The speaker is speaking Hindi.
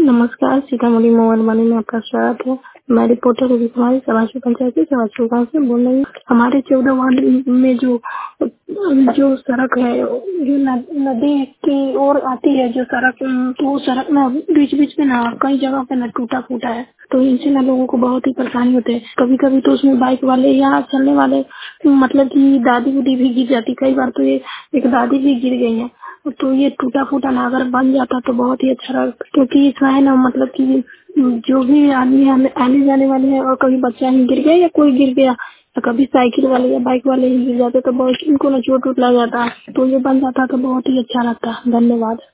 नमस्कार, सीतामढ़ी मोबाइल में आपका स्वागत है। मैं रिपोर्टर रवि कुमारी सभासद पंचायत से सभासद गाँव से बोल रही हूँ। हमारे 14 वार्ड में जो सड़क है, जो नदी की ओर आती है, जो सड़क, तो वो सड़क ना बीच बीच में ना कई जगह पे ना टूटा फूटा है। तो इनसे ना लोगों को बहुत ही परेशानी होती है। कभी कभी तो उसमें बाइक वाले या चलने वाले, मतलब कि दादी उदी भी गिर जाती। कई बार तो ये एक दादी भी गिर गई है। तो ये टूटा फूटा ना अगर बन जाता तो बहुत ही अच्छा लगता, क्योंकि इसमें है ना, मतलब कि जो भी आदमी आने जाने वाले हैं, और कभी बच्चा ही गिर गया या कोई गिर गया, या कभी साइकिल वाले या बाइक वाले ही गिर जाते तो बहुत इनको ना चोट लग जाता। तो ये बन जाता तो बहुत ही अच्छा लगता। धन्यवाद।